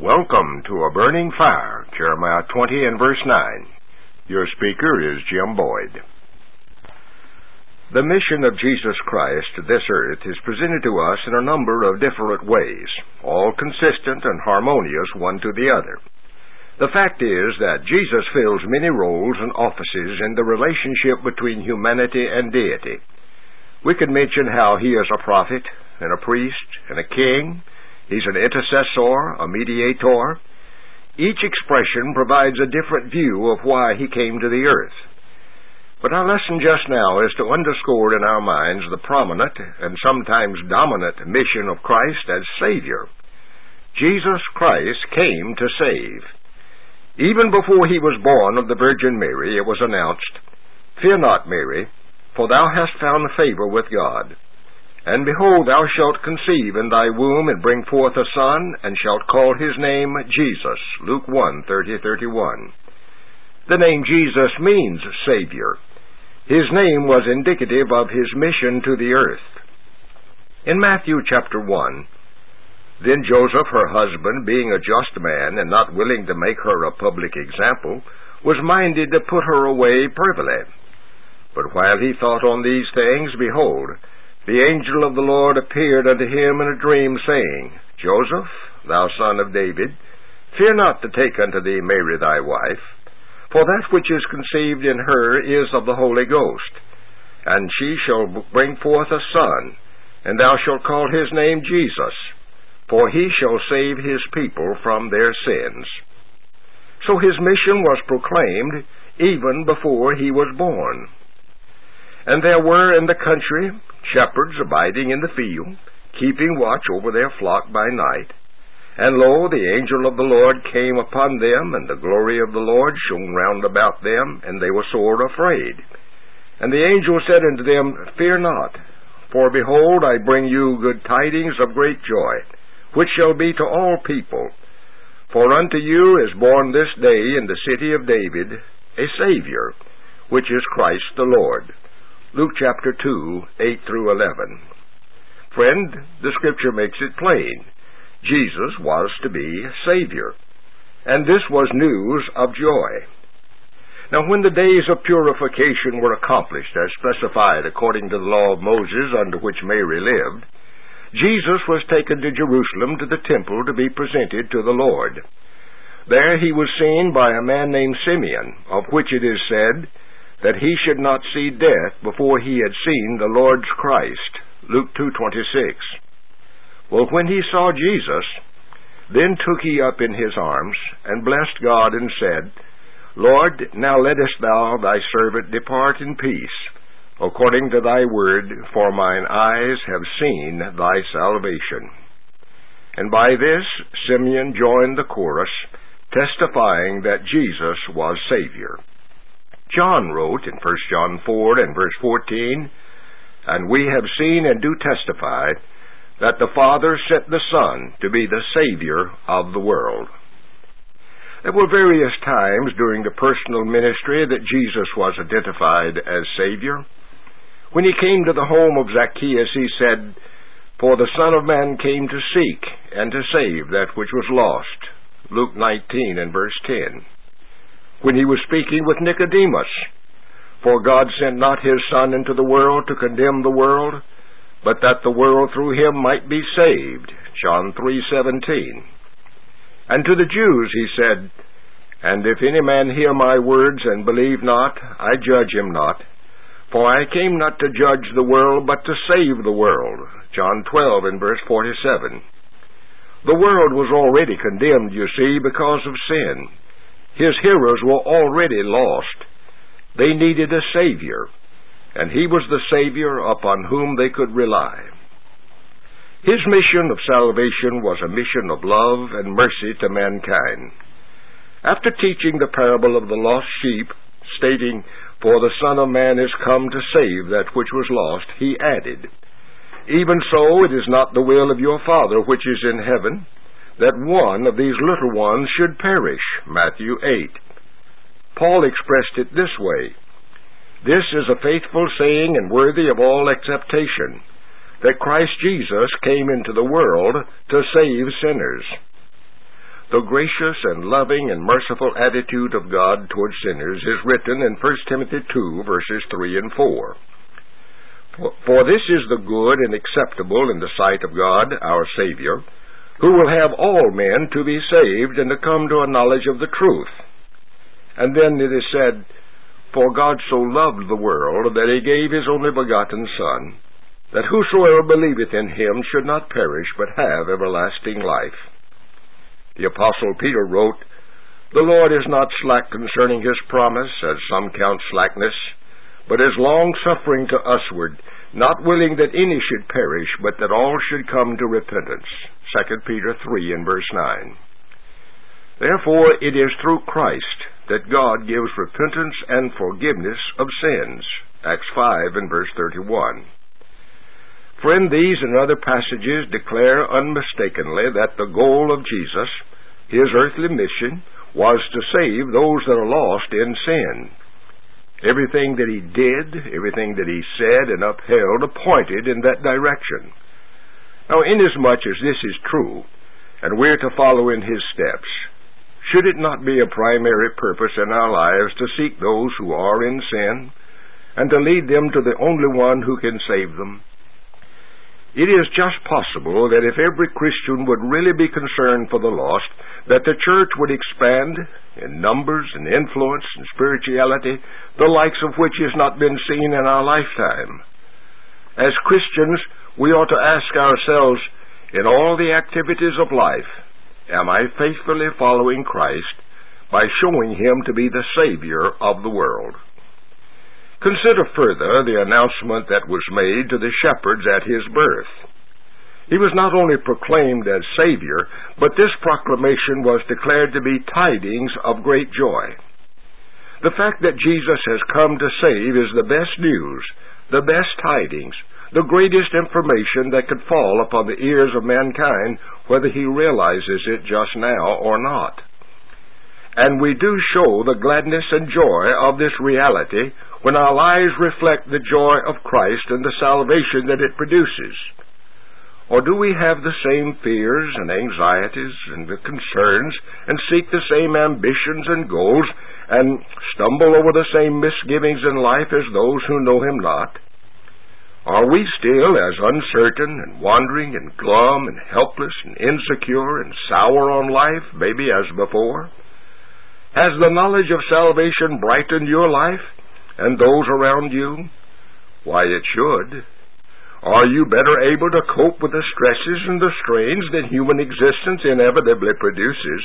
Welcome to A Burning Fire, Jeremiah 20 and verse 9. Your speaker is Jim Boyd. The mission of Jesus Christ to this earth is presented to us in a number of different ways, all consistent and harmonious one to the other. The fact is that Jesus fills many roles and offices in the relationship between humanity and deity. We could mention how he is a prophet, and a priest, and a king. He's an intercessor, a mediator. Each expression provides a different view of why he came to the earth. But our lesson just now is to underscore in our minds the prominent and sometimes dominant mission of Christ as Savior. Jesus Christ came to save. Even before he was born of the Virgin Mary, it was announced, "Fear not, Mary, for thou hast found favor with God. And behold, thou shalt conceive in thy womb, and bring forth a son, and shalt call his name Jesus." Luke 1:30-31. The name Jesus means Savior. His name was indicative of his mission to the earth. In Matthew chapter 1, "Then Joseph, her husband, being a just man, and not willing to make her a public example, was minded to put her away privily. But while he thought on these things, behold, the angel of the Lord appeared unto him in a dream, saying, Joseph, thou son of David, fear not to take unto thee Mary thy wife, for that which is conceived in her is of the Holy Ghost. And she shall bring forth a son, and thou shalt call his name Jesus, for he shall save his people from their sins." So his mission was proclaimed even before he was born. "And there were in the country shepherds abiding in the field, keeping watch over their flock by night. And lo, the angel of the Lord came upon them, and the glory of the Lord shone round about them, and they were sore afraid. And the angel said unto them, Fear not, for behold, I bring you good tidings of great joy, which shall be to all people. For unto you is born this day in the city of David a Savior, which is Christ the Lord." Luke chapter 2, 8-11. Friend, the Scripture makes it plain. Jesus was to be Savior, and this was news of joy. Now when the days of purification were accomplished, as specified according to the law of Moses under which Mary lived, Jesus was taken to Jerusalem to the temple to be presented to the Lord. There he was seen by a man named Simeon, of which it is said that he should not see death before he had seen the Lord's Christ. Luke 2:26. Well, when he saw Jesus, then took he up in his arms, and blessed God, and said, Lord, now lettest thou thy servant depart in peace, according to thy word, for mine eyes have seen thy salvation. And by this Simeon joined the chorus, testifying that Jesus was Savior. John wrote in 1 John 4 and verse 14, "And we have seen and do testify that the Father sent the Son to be the Savior of the world." There were various times during the personal ministry that Jesus was identified as Savior. When he came to the home of Zacchaeus, he said, "For the Son of Man came to seek and to save that which was lost." Luke 19 and verse 10. When he was speaking with Nicodemus, "For God sent not his Son into the world to condemn the world, but that the world through him might be saved." John 3:17. And to the Jews he said, "And if any man hear my words and believe not, I judge him not. For I came not to judge the world, but to save the world." John 12 and verse 47. The world was already condemned, you see, because of sin. His hearers were already lost. They needed a Savior, and he was the Savior upon whom they could rely. His mission of salvation was a mission of love and mercy to mankind. After teaching the parable of the lost sheep, stating, "For the Son of Man is come to save that which was lost," he added, "Even so it is not the will of your Father which is in heaven, that one of these little ones should perish." Matthew 8. Paul expressed it this way, "This is a faithful saying and worthy of all acceptation, that Christ Jesus came into the world to save sinners." The gracious and loving and merciful attitude of God toward sinners is written in 1 Timothy 2, verses 3 and 4. For this is the good and acceptable in the sight of God, our Savior, who will have all men to be saved and to come to a knowledge of the truth. And then it is said, For God so loved the world that he gave his only begotten Son, that whosoever believeth in him should not perish, but have everlasting life. The Apostle Peter wrote, The Lord is not slack concerning his promise, as some count slackness, but is long-suffering to usward, not willing that any should perish, but that all should come to repentance. 2 Peter 3 and verse 9. Therefore it is through Christ that God gives repentance and forgiveness of sins. Acts 5 and verse 31. Friend, these and other passages declare unmistakably that the goal of Jesus, his earthly mission, was to save those that are lost in sin. Everything that he did, everything that he said and upheld, pointed in that direction. Now, inasmuch as this is true, and we're to follow in his steps, should it not be a primary purpose in our lives to seek those who are in sin, and to lead them to the only one who can save them? It is just possible that if every Christian would really be concerned for the lost, that the church would expand in numbers and influence and spirituality, the likes of which has not been seen in our lifetime. As Christians, we ought to ask ourselves, in all the activities of life, am I faithfully following Christ by showing him to be the Savior of the world? Consider further the announcement that was made to the shepherds at his birth. He was not only proclaimed as Savior, but this proclamation was declared to be tidings of great joy. The fact that Jesus has come to save is the best news, the best tidings, the greatest information that could fall upon the ears of mankind, whether he realizes it just now or not. And we do show the gladness and joy of this reality when our lives reflect the joy of Christ and the salvation that it produces. Or do we have the same fears and anxieties and the concerns and seek the same ambitions and goals and stumble over the same misgivings in life as those who know him not? Are we still as uncertain and wandering and glum and helpless and insecure and sour on life maybe as before? Has the knowledge of salvation brightened your life and those around you? Why, it should. Are you better able to cope with the stresses and the strains that human existence inevitably produces?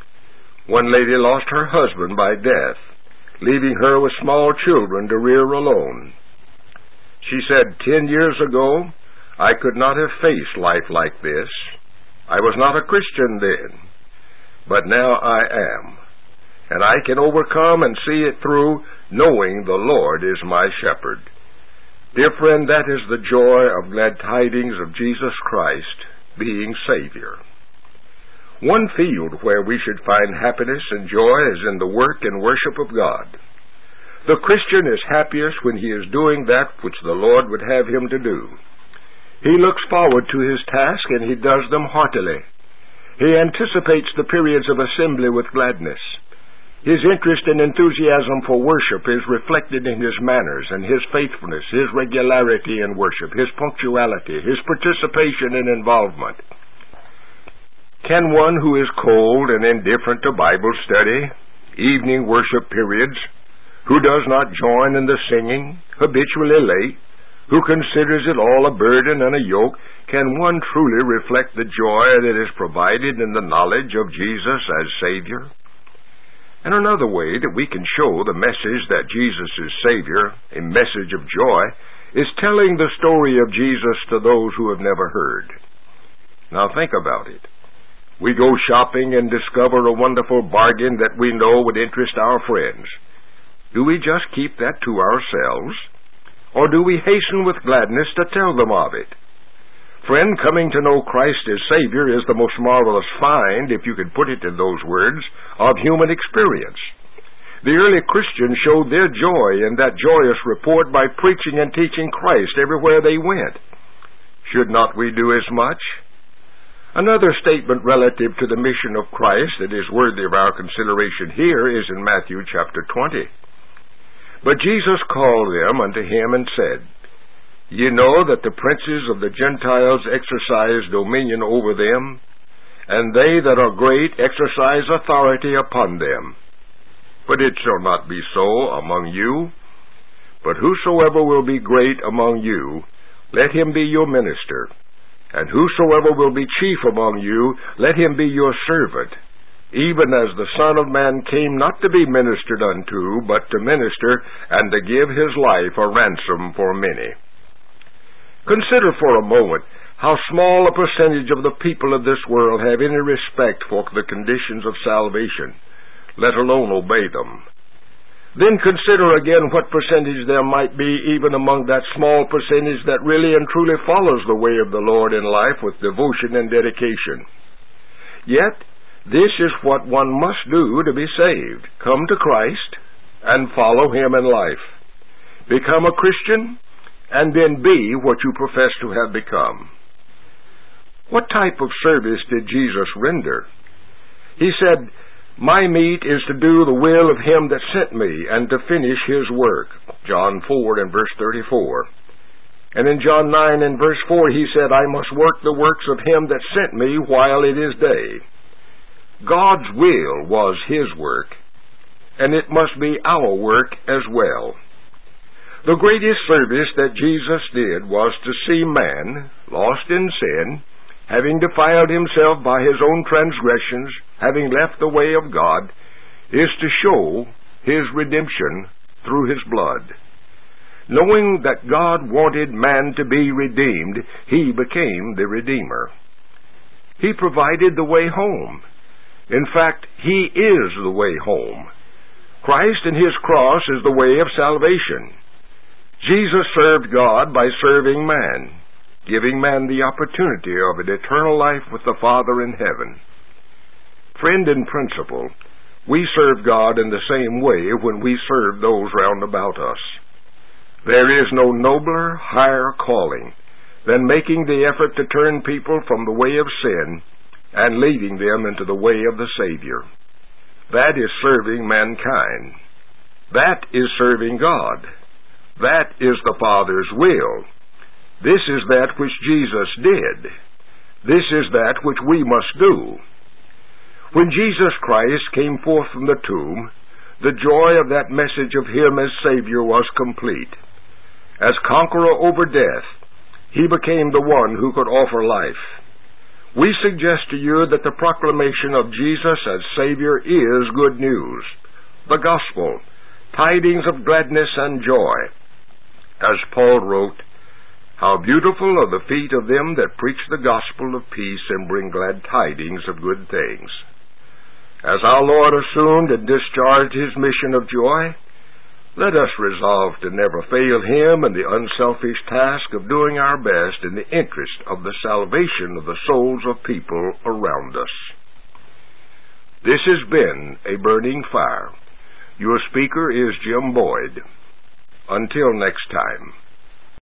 One lady lost her husband by death, leaving her with small children to rear alone. She said, 10 years ago, I could not have faced life like this. I was not a Christian then, but now I am. And I can overcome and see it through, knowing the Lord is my shepherd. Dear friend, that is the joy of glad tidings of Jesus Christ being Savior. One field where we should find happiness and joy is in the work and worship of God. The Christian is happiest when he is doing that which the Lord would have him to do. He looks forward to his task, and he does them heartily. He anticipates the periods of assembly with gladness. His interest and enthusiasm for worship is reflected in his manners and his faithfulness, his regularity in worship, his punctuality, his participation and involvement. Can one who is cold and indifferent to Bible study, evening worship periods, who does not join in the singing, habitually late, who considers it all a burden and a yoke, can one truly reflect the joy that is provided in the knowledge of Jesus as Savior? And another way that we can show the message that Jesus is Savior, a message of joy, is telling the story of Jesus to those who have never heard. Now think about it. We go shopping and discover a wonderful bargain that we know would interest our friends. Do we just keep that to ourselves? Or do we hasten with gladness to tell them of it? Friend, coming to know Christ as Savior is the most marvelous find, if you could put it in those words, of human experience. The early Christians showed their joy in that joyous report by preaching and teaching Christ everywhere they went. Should not we do as much? Another statement relative to the mission of Christ that is worthy of our consideration here is in Matthew chapter 20. But Jesus called them unto him and said, Ye know that the princes of the Gentiles exercise dominion over them, and they that are great exercise authority upon them. But it shall not be so among you. But whosoever will be great among you, let him be your minister. And whosoever will be chief among you, let him be your servant, even as the Son of Man came not to be ministered unto, but to minister, and to give his life a ransom for many. Consider for a moment how small a percentage of the people of this world have any respect for the conditions of salvation, let alone obey them. Then consider again what percentage there might be even among that small percentage that really and truly follows the way of the Lord in life with devotion and dedication. Yet, this is what one must do to be saved. Come to Christ and follow Him in life. Become a Christian and then be what you profess to have become. What type of service did Jesus render? He said, My meat is to do the will of Him that sent me, and to finish His work. John 4 and verse 34. And in John 9 and verse 4 He said, I must work the works of Him that sent me while it is day. God's will was His work, and it must be our work as well. The greatest service that Jesus did was to see man, lost in sin, having defiled himself by his own transgressions, having left the way of God, is to show His redemption through His blood. Knowing that God wanted man to be redeemed, He became the Redeemer. He provided the way home. In fact, He is the way home. Christ and His cross is the way of salvation. Jesus served God by serving man, giving man the opportunity of an eternal life with the Father in heaven. Friend in principle, we serve God in the same way when we serve those round about us. There is no nobler, higher calling than making the effort to turn people from the way of sin and leading them into the way of the Savior. That is serving mankind. That is serving God. That is the Father's will. This is that which Jesus did. This is that which we must do. When Jesus Christ came forth from the tomb, the joy of that message of Him as Savior was complete. As conqueror over death, He became the one who could offer life. We suggest to you that the proclamation of Jesus as Savior is good news, the gospel, tidings of gladness and joy. As Paul wrote, How beautiful are the feet of them that preach the gospel of peace and bring glad tidings of good things. As our Lord assumed and discharged His mission of joy, let us resolve to never fail Him in the unselfish task of doing our best in the interest of the salvation of the souls of people around us. This has been A Burning Fire. Your speaker is Jim Boyd. Until next time.